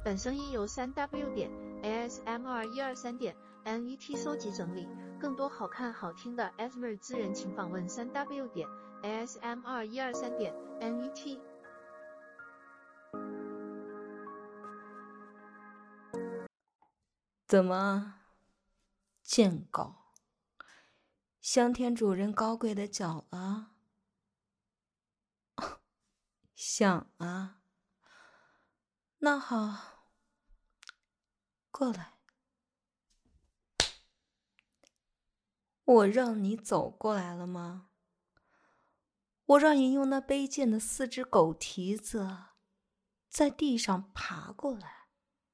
本声音由3W 点 ASMR123.net 搜集整理，更多好看好听的 ASMR 资源请访问3W 点 ASMR123.net。 怎么，贱狗，想舔主人高贵的脚了？想啊，那好，过来。我让你走过来了吗？我让你用那卑贱的4只狗蹄子在地上爬过来。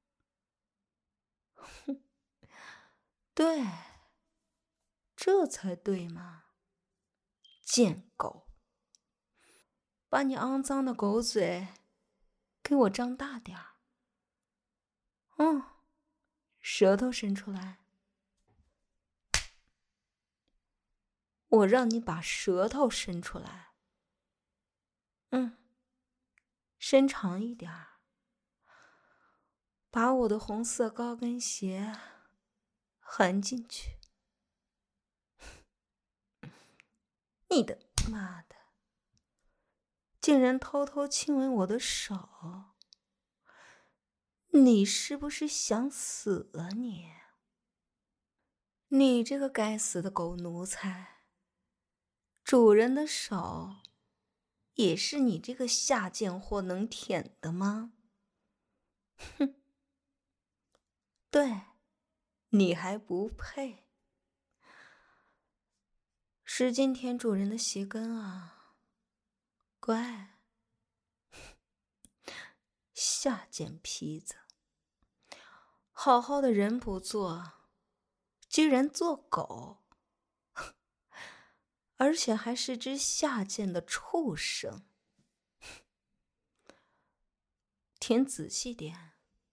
哼，对，这才对嘛，贱狗！把你肮脏的狗嘴给我张大点儿。舌头伸出来。我让你把舌头伸出来。伸长一点儿。把我的红色高跟鞋含进去。你的妈的，竟然偷偷亲吻我的手！你是不是想死啊你？你这个该死的狗奴才！主人的手也是你这个下贱货能舔的吗？哼，对，你还不配。使劲舔主人的鞋跟啊，乖。下贱坯子，好好的人不做，居然做狗，而且还是只下贱的畜生。舔仔细点。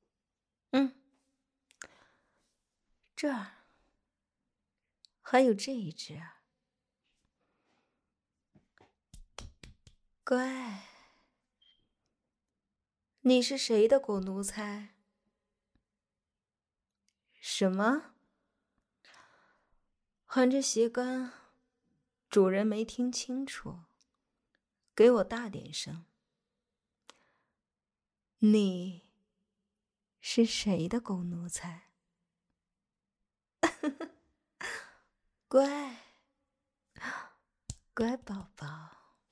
这儿还有这一只。乖。你是谁的狗奴才？什么？含着鞋跟，主人没听清楚，给我大点声。你是谁的狗奴才？乖，乖宝宝。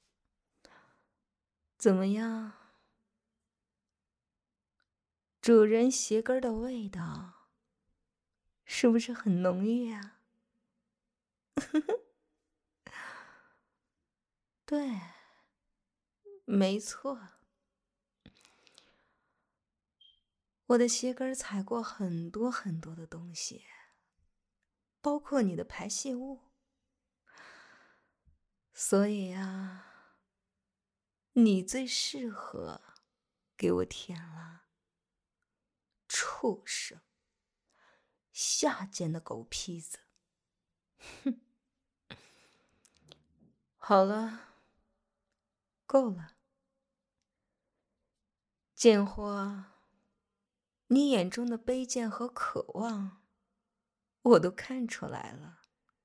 怎么样？主人鞋跟的味道是不是很浓郁啊？对，没错。我的鞋跟踩过很多很多的东西，包括你的排泄物。所以啊，你最适合给我舔了。畜生，下贱的狗坯子。哼，好了，够了。贱货，你眼中的卑贱和渴望我都看出来了。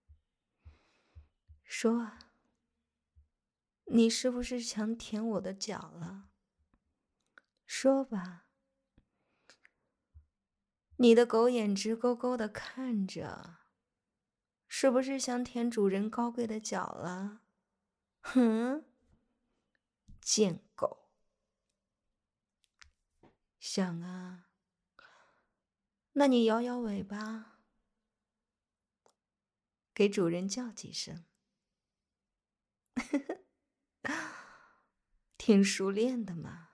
说，你是不是想舔我的脚了？说吧。你的狗眼直勾勾地看着，是不是想舔主人高贵的脚了？哼，贱狗！想啊，那你摇摇尾巴，给主人叫几声。挺熟练的嘛。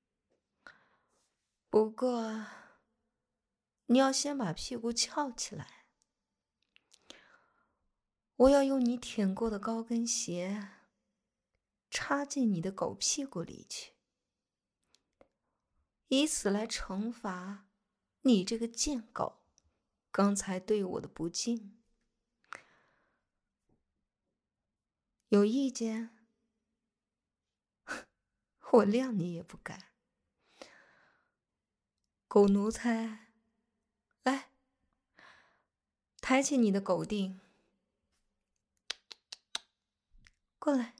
不过，你要先把屁股翘起来。我要用你舔过的高跟鞋插进你的狗屁股里去，以此来惩罚你这个贱狗刚才对我的不敬。有意见？我谅你也不敢。 狗奴才，来，抬起你的狗腚，过来，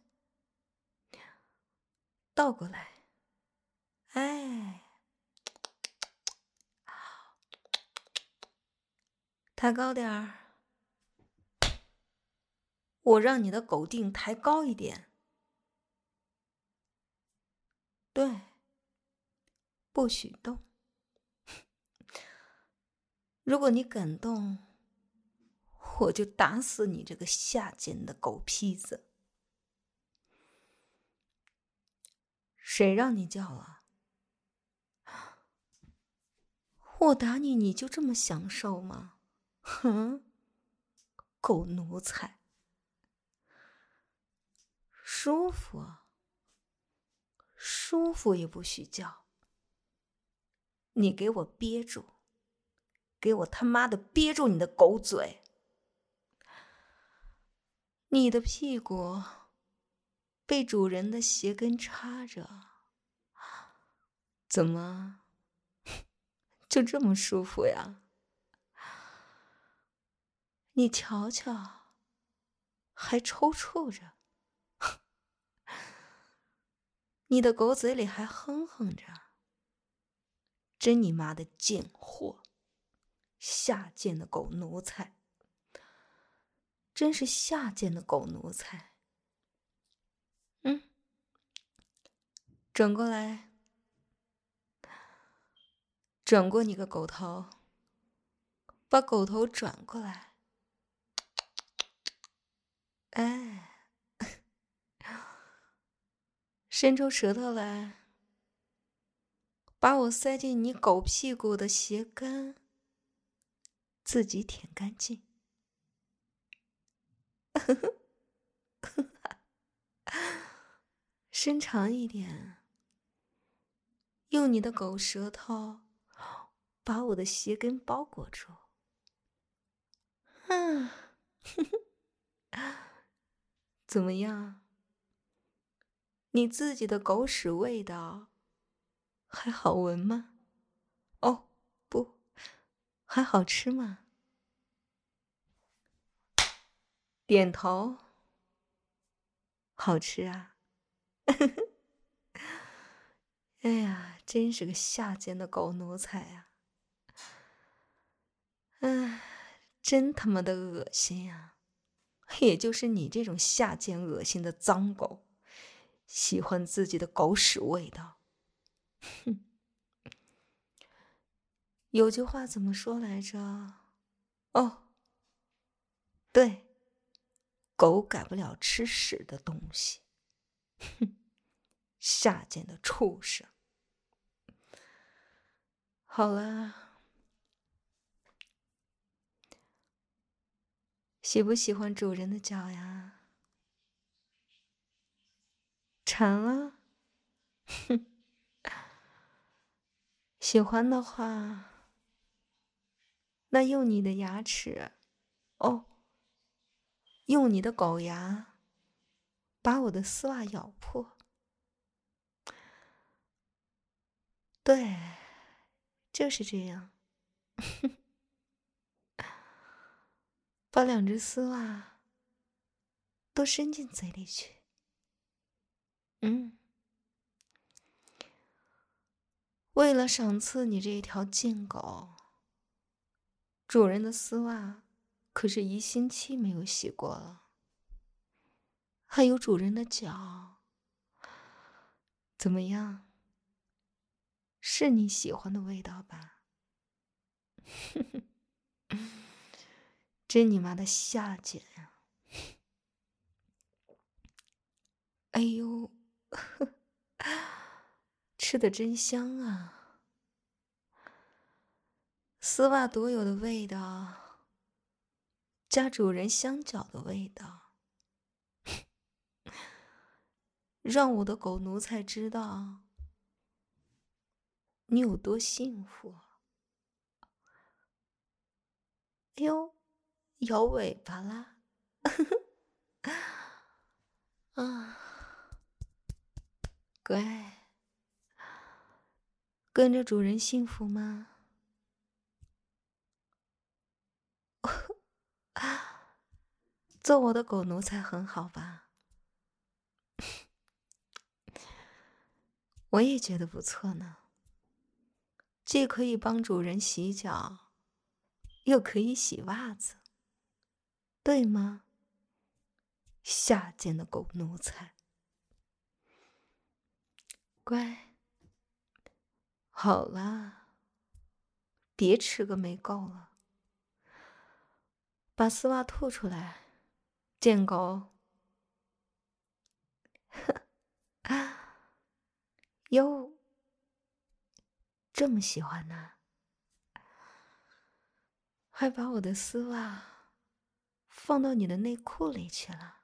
倒过来，哎，抬高点儿，我让你的狗腚抬高一点。对，不许动。如果你敢动，我就打死你这个下贱的狗坯子！谁让你叫了？我打你，你就这么享受吗？哼，狗奴才！舒服啊，舒服也不许叫！你给我憋住！给我他妈的憋住你的狗嘴！你的屁股被主人的鞋跟插着，怎么就这么舒服呀？你瞧瞧，还抽搐着，你的狗嘴里还哼哼着，真你妈的贱货，下贱的狗奴才！真是下贱的狗奴才！转过来，转过你个狗头，把狗头转过来。哎，伸出舌头来，把我塞进你狗屁股的鞋跟自己舔干净。伸长一点，用你的狗舌头把我的鞋跟包裹住。怎么样？你自己的狗屎味道还好闻吗？哦，不，还好吃吗？点头。好吃啊！哎呀，真是个下贱的狗奴才啊！哎，真他妈的恶心呀！也就是你这种下贱恶心的脏狗，喜欢自己的狗屎味道。哼，有句话怎么说来着？哦，对，狗改不了吃屎的东西。哼，下贱的畜生！好了，喜不喜欢主人的脚呀？馋了？哼，喜欢的话，那用你的牙齿，哦，用你的狗牙，把我的丝袜咬破。对，就是这样。把两只丝袜都伸进嘴里去。为了赏赐你这一条贱狗，主人的丝袜可是1星期没有洗过了。还有主人的脚，怎么样？是你喜欢的味道吧？真你妈的下贱呀！哎呦，吃的真香啊！丝袜独有的味道，加主人香脚的味道，让我的狗奴才知道你有多幸福。哎呦，摇尾巴啦！啊，乖， 跟着主人幸福吗？做我的狗奴才很好吧？我也觉得不错呢，既可以帮主人洗脚，又可以洗袜子，对吗？下贱的狗奴才。乖，好啦，别吃个没够了，把丝袜吐出来，贱狗。哟，这么喜欢呢？还把我的丝袜放到你的内裤里去了。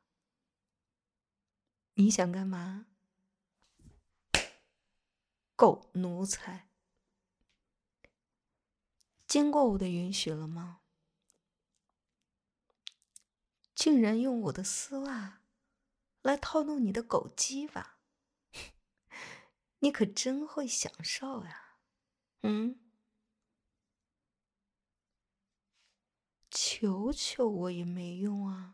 你想干嘛？狗奴才！经过我的允许了吗？竟然用我的丝袜来套弄你的狗鸡巴，你可真会享受呀！求求我也没用啊！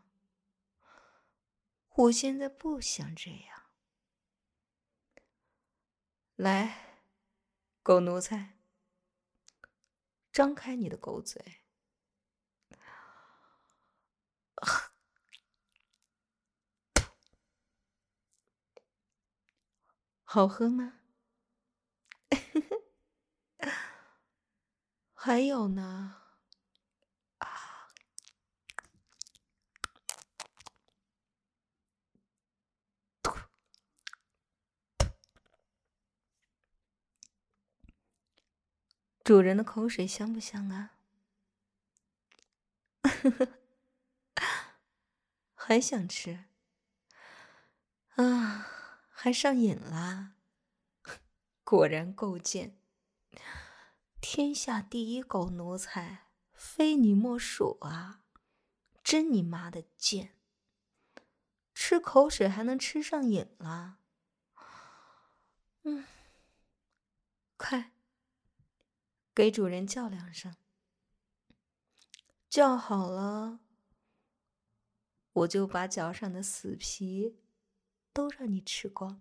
我现在不想这样。来，狗奴才，张开你的狗嘴。好喝吗？还有呢。主人的口水香不香啊？还想吃啊？还上瘾啦？果然够贱！天下第一狗奴才，非你莫属啊！真你妈的贱！吃口水还能吃上瘾了？快，给主人叫两声。叫好了，我就把脚上的死皮都让你吃光。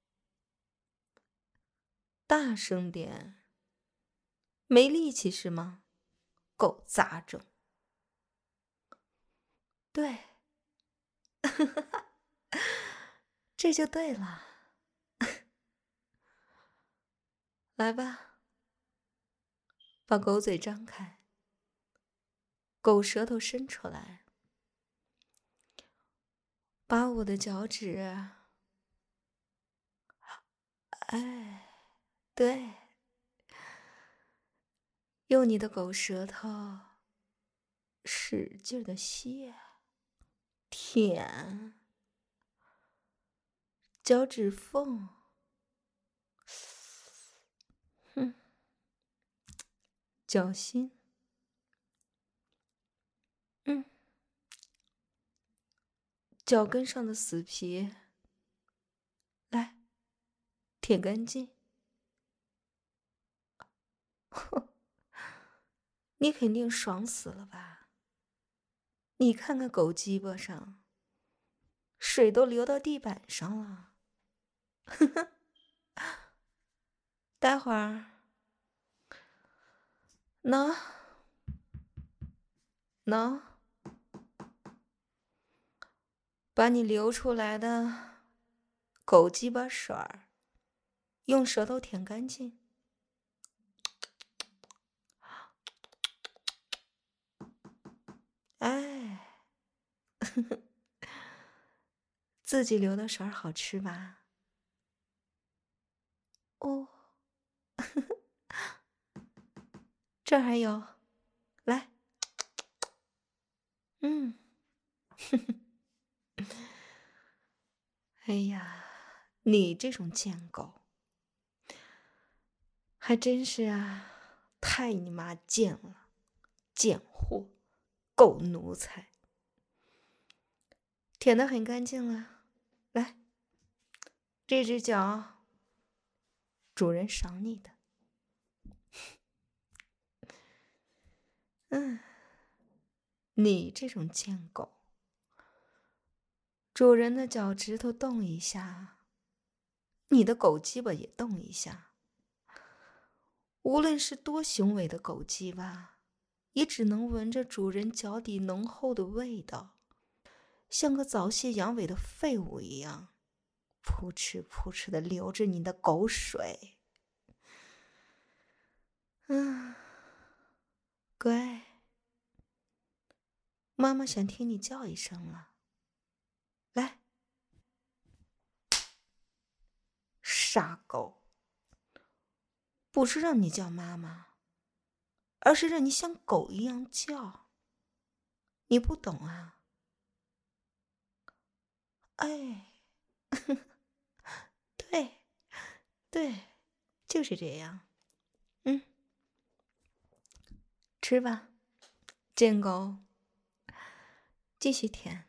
大声点，没力气是吗？狗杂种！对，这就对了。来吧，把狗嘴张开，狗舌头伸出来，把我的脚趾，哎，对，用你的狗舌头使劲的吸，舔，脚趾缝，脚心，脚跟上的死皮，来，舔干净。你肯定爽死了吧？你看看狗鸡巴上，水都流到地板上了。待会儿，喏，把你流出来的狗鸡巴水儿，用舌头舔干净。哎，自己流的水儿好吃吧？哦，这儿还有，来，哎呀，你这种贱狗，还真是啊，太你妈贱了，贱货，狗奴才，舔得很干净了。来，这只脚，主人赏你的。 你这种贱狗，主人的脚趾头动一下，你的狗鸡巴也动一下。无论是多雄伟的狗鸡巴，也只能闻着主人脚底浓厚的味道，像个早泄阳痿的废物一样，扑哧扑哧的流着你的狗水。乖，妈妈想听你叫一声了。来，傻狗，不是让你叫妈妈，而是让你像狗一样叫。你不懂啊？哎，对，就是这样。吃吧，贱狗，继续舔。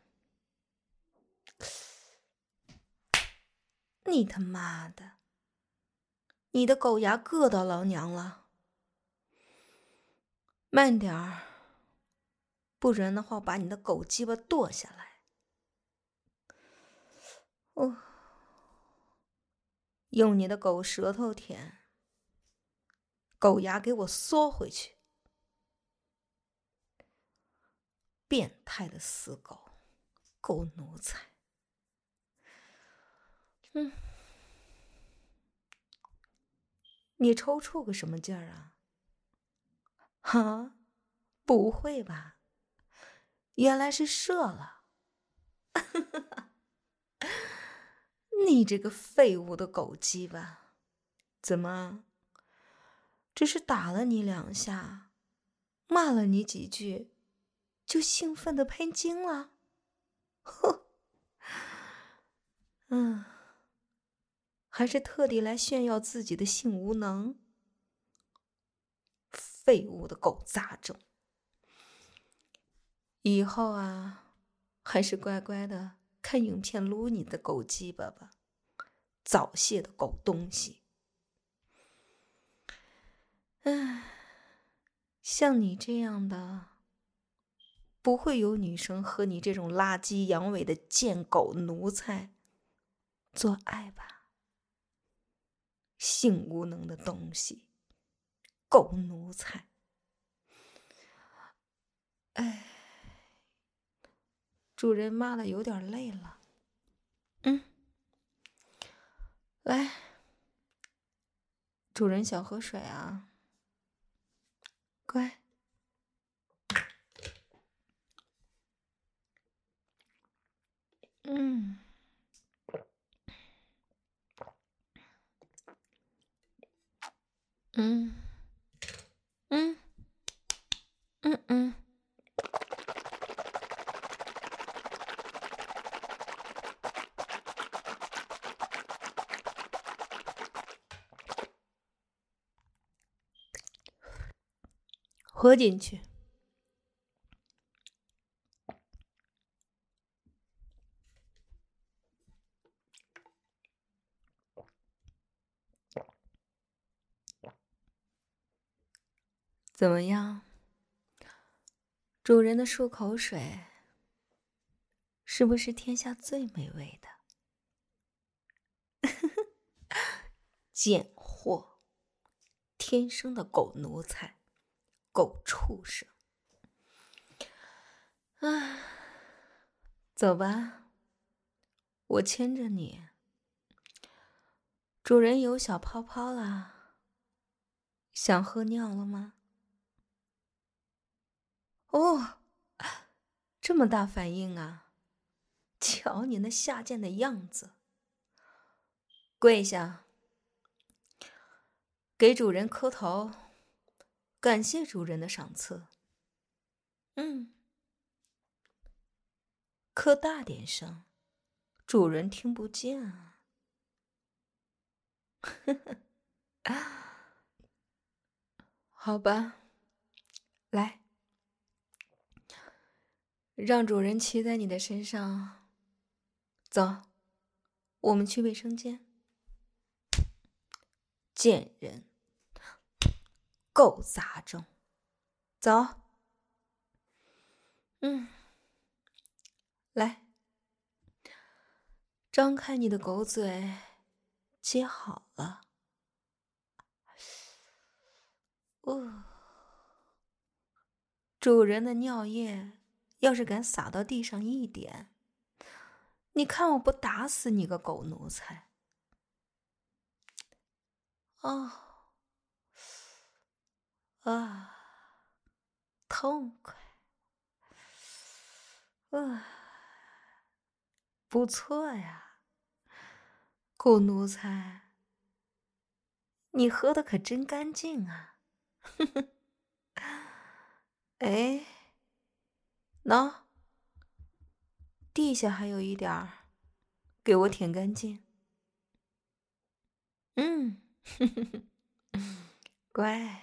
你他妈的，你的狗牙硌到老娘了，慢点儿，不然的话，我把你的狗鸡巴剁下来。用你的狗舌头舔，狗牙给我缩回去。变态的死狗，狗奴才。你抽搐个什么劲儿啊？哈，不会吧？原来是射了。你这个废物的狗鸡巴，怎么只是打了你2下，骂了你几句，就兴奋的喷精了？哼，还是特地来炫耀自己的性无能？废物的狗杂种，以后啊，还是乖乖的看影片撸你的狗鸡巴吧，早泄的狗东西。像你这样的，不会有女生和你这种垃圾阳痿的贱狗奴才做爱吧？性无能的东西，狗奴才。主人骂的有点累了。来，主人想喝水啊，乖。喝进去。怎么样？主人的漱口水是不是天下最美味的？贱货，天生的狗奴才，狗畜生。走吧，我牵着你。主人有小泡泡啦，想喝尿了吗？哦，这么大反应啊！瞧你那下贱的样子。跪下，给主人磕头，感谢主人的赏赐。磕大点声，主人听不见啊。好吧，来，让主人骑在你的身上。走，我们去卫生间。贱人，狗杂种，走。 来，张开你的狗嘴，接好了。主人的尿液要是敢洒到地上一点，你看我不打死你个狗奴才！痛快！不错呀，狗奴才，你喝的可真干净啊！哎，喏，地下还有一点儿，给我舔干净。乖，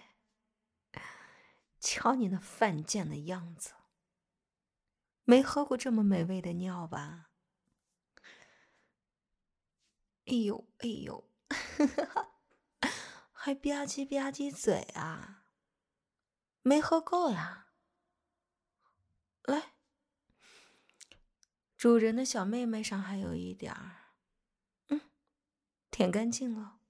瞧你那犯贱的样子，没喝过这么美味的尿吧？哎呦，还吧唧吧唧嘴啊？没喝够呀？来，主人的小妹妹上还有一点儿，舔干净了。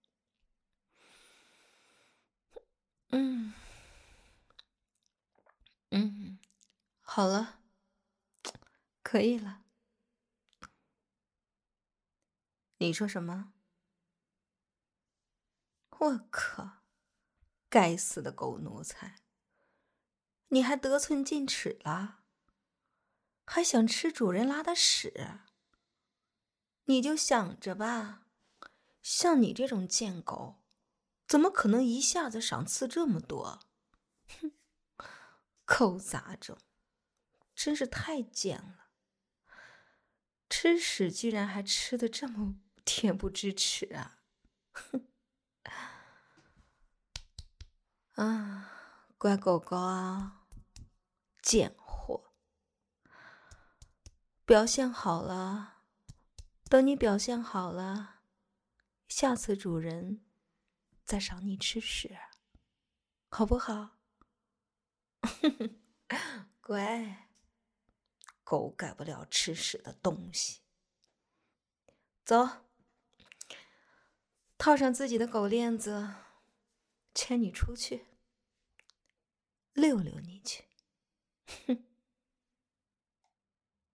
好了，可以了。你说什么？我靠，该死的狗奴才！你还得寸进尺了？还想吃主人拉的屎？你就想着吧，像你这种贱狗，怎么可能一下子赏赐这么多？哼，狗杂种，真是太贱了！吃屎居然还吃得这么恬不知耻啊！乖狗狗啊，贱货！表现好了，等你表现好了，下次主人再赏你吃屎，好不好？乖，狗改不了吃屎的东西。走，套上自己的狗链子，牵你出去，遛遛你去。哼。